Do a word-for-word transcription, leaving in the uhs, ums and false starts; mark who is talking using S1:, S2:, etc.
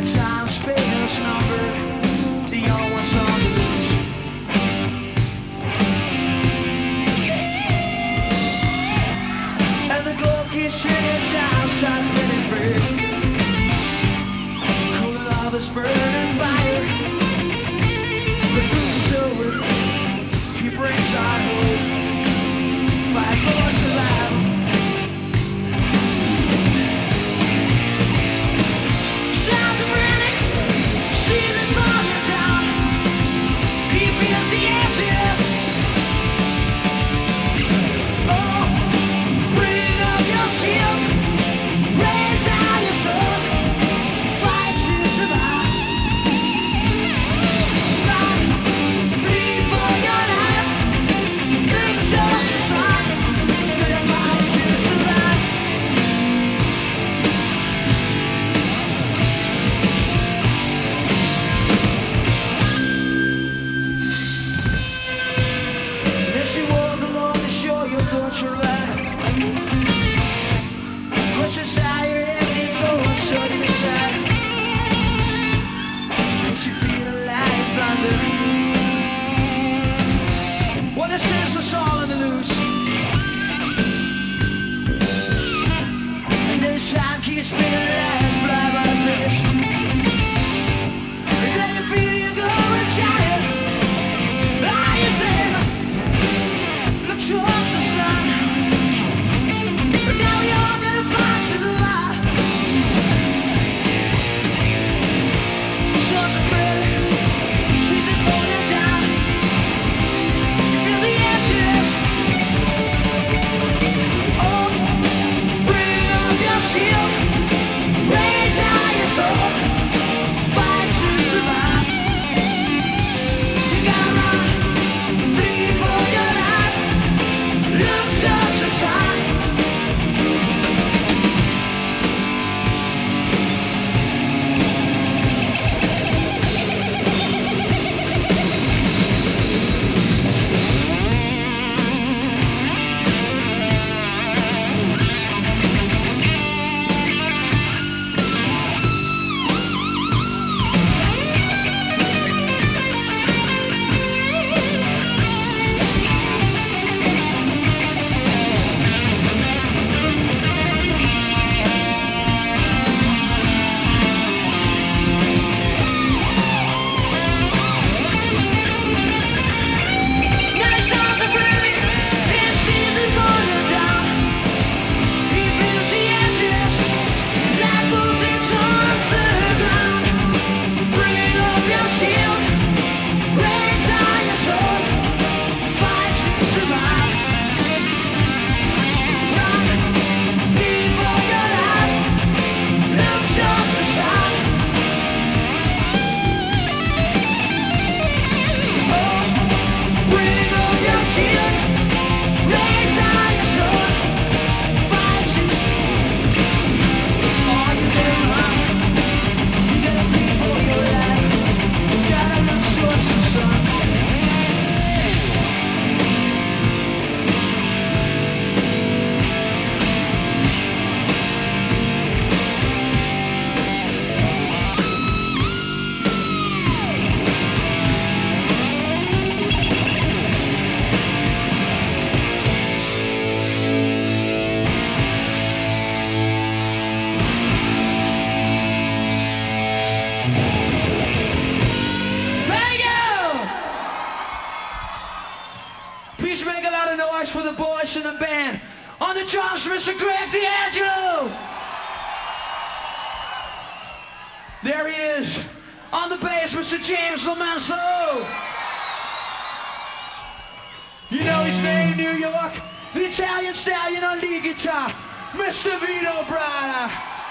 S1: time space number, the only ones on the loose. And the goal keeps turning, time starts spinning free. Cool love is burning fire. The food's over, he brings our hope. Fight for survival. Sounds of running, ceiling falling down. He feels the emptiness. Oh, bring up your shield, raise out your sword, fight to survive. Run, bleed for your life, look towards the sun, gonna fight to survive. As you walk along the shore, your thoughts will ride. Questions how your head is going, so deep inside. Cause you feel like thunder. What a sense of all on the loose. And this time keeps spinning lights, fly by the fish. And then you feel you're going tired. Are you saying? Look towards the sun. But now you're gonna find to the light. Someone's afraid. See them falling down. You feel the emptiness. Oh, bring up your shield. Raise out your sword. Fight to survive. You gotta run. Flee for your life. Look towards the sun. Now the sounds are burning, his tears are falling down. He feels the emptiness, life moves into the ground. Bring up your shield, raise out your sword, fight to survive. Run, flee for your life, look towards the sun. Oh, bring up your shield, raise out your sword, fight to. Are you gonna run? You gotta flee for your life. You gotta look towards the sun. Thank you! Please make a lot of noise for the boys in the band. On the drums, Mister Greg D'Angelo. There he is. On the bass, Mister James Lamanso. You know his name, New York. The Italian stallion on lead guitar, Mister Vito Bratta.